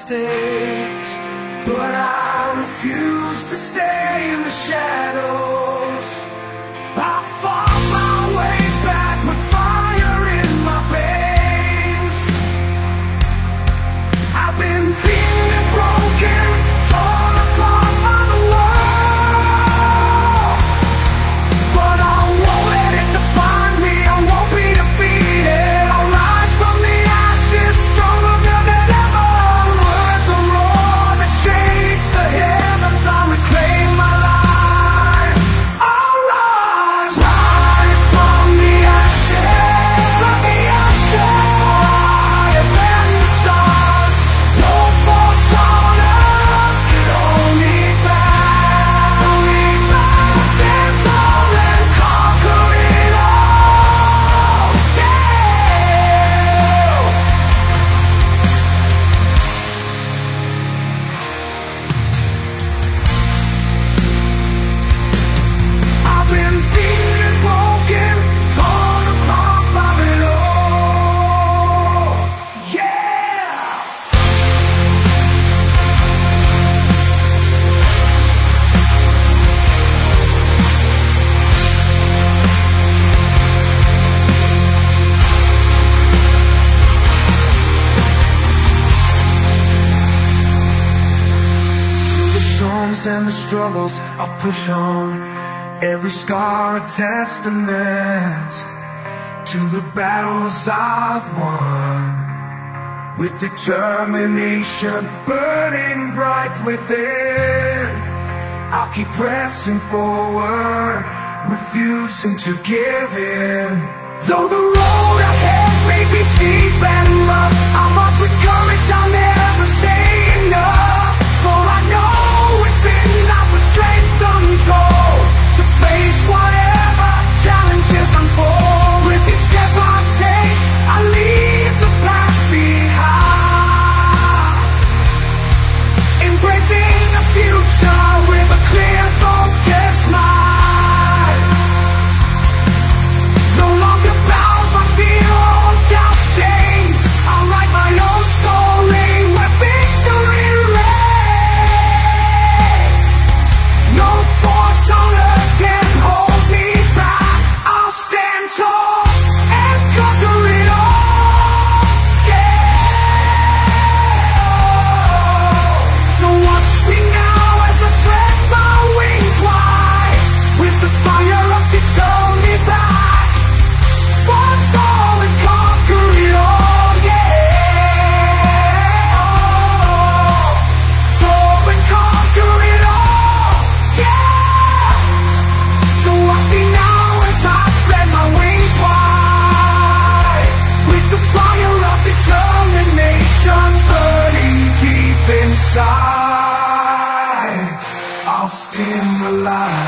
mistakes, but I refuse to stay in the shadows. I fought my way back with fire in my veins. I've been beaten and broken, torn apart by the world, but I won't let it define me. I won't be defeated. I'll rise from the ashes, stronger than ever. Worth the roar that shakes the heavens. I'll reclaim my life. I'll rise, rise from the ashes, from the ashes, higher than the stars. No force on earth can hold me back. Stand tall and conquer it all. Yeah. I've been beaten and broken, torn apart by it all. Yeah. Through the storms and the struggles, I'll push on. Every scar a testament to the battles I've won. With determination burning bright within, I'll keep pressing forward, refusing to give in. Though the road ahead may be steep and rough, I'll march with courage, I'll never say enough. For I know within lies the strength untold to face whatever challenges unfold. With each step I take, I leave the past behind, embracing the future with a clear, focused mind. No longer bound by fear or doubt's chains, I'll write my own story where victory reigns. No force on earth can hold me back. I'll stand tall and conquer it all. Yeah. So watch me now as I spread my wings wide, with the fire of to turn me back. Fall tall and conquer it all. Yeah. Soar and conquer it all. Yeah. So watch me now as I spread my wings wide, with the fire of determination burning deep inside. I'll stand alive.